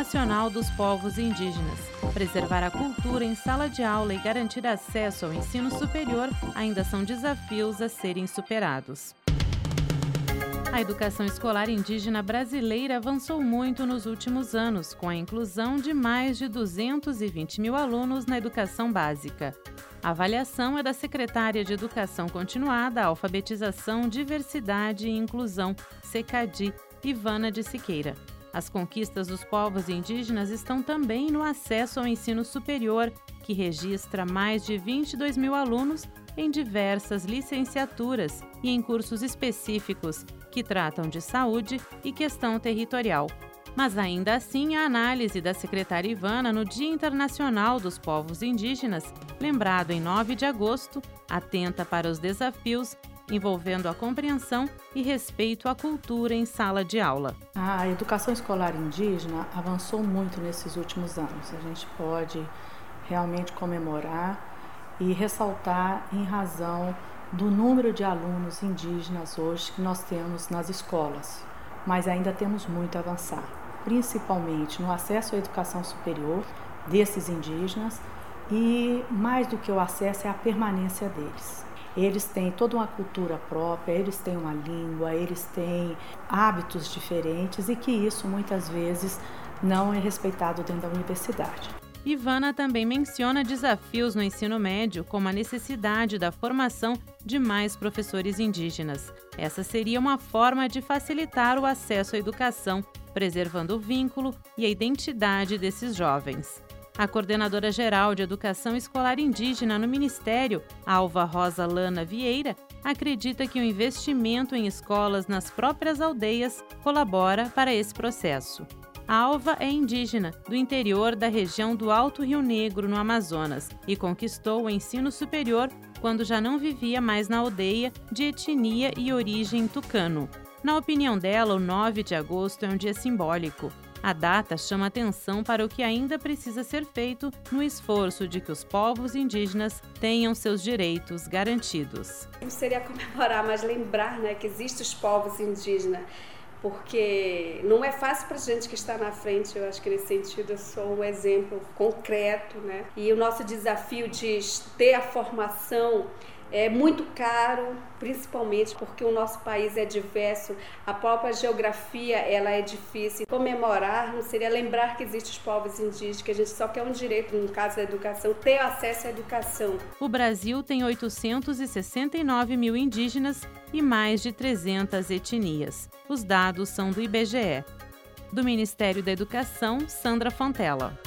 Internacional dos Povos Indígenas. Preservar a cultura em sala de aula e garantir acesso ao ensino superior ainda são desafios a serem superados. A educação escolar indígena brasileira avançou muito nos últimos anos, com a inclusão de mais de 220 mil alunos na educação básica. A avaliação é da secretária de Educação Continuada, Alfabetização, Diversidade e Inclusão, SECADI, Ivana de Siqueira. As conquistas dos povos indígenas estão também no acesso ao ensino superior, que registra mais de 22 mil alunos em diversas licenciaturas e em cursos específicos que tratam de saúde e questão territorial. Mas ainda assim, a análise da secretária Ivana no Dia Internacional dos Povos Indígenas, lembrado em 9 de agosto, atenta para os desafios envolvendo a compreensão e respeito à cultura em sala de aula. A educação escolar indígena avançou muito nesses últimos anos. A gente pode realmente comemorar e ressaltar em razão do número de alunos indígenas hoje que nós temos nas escolas, mas ainda temos muito a avançar, principalmente no acesso à educação superior desses indígenas e, mais do que o acesso, é a permanência deles. Eles têm toda uma cultura própria, eles têm uma língua, eles têm hábitos diferentes e que isso muitas vezes não é respeitado dentro da universidade. Ivana também menciona desafios no ensino médio, como a necessidade da formação de mais professores indígenas. Essa seria uma forma de facilitar o acesso à educação, preservando o vínculo e a identidade desses jovens. A coordenadora-geral de Educação Escolar Indígena no Ministério, Alva Rosa Lana Vieira, acredita que o investimento em escolas nas próprias aldeias colabora para esse processo. A Alva é indígena, do interior da região do Alto Rio Negro, no Amazonas, e conquistou o ensino superior quando já não vivia mais na aldeia de etnia e origem tucano. Na opinião dela, o 9 de agosto é um dia simbólico. A data chama atenção para o que ainda precisa ser feito no esforço de que os povos indígenas tenham seus direitos garantidos. Não seria comemorar, mas lembrar, que existem os povos indígenas, porque não é fácil para a gente que está na frente. Eu acho que nesse sentido eu sou um exemplo concreto, E o nosso desafio de ter a formação é muito caro, principalmente porque o nosso país é diverso, a própria geografia ela é difícil. Comemorar não seria lembrar que existem os povos indígenas, que a gente só quer um direito, no caso da educação, ter acesso à educação. O Brasil tem 869 mil indígenas e mais de 300 etnias. Os dados são do IBGE. Do Ministério da Educação, Sandra Fontella.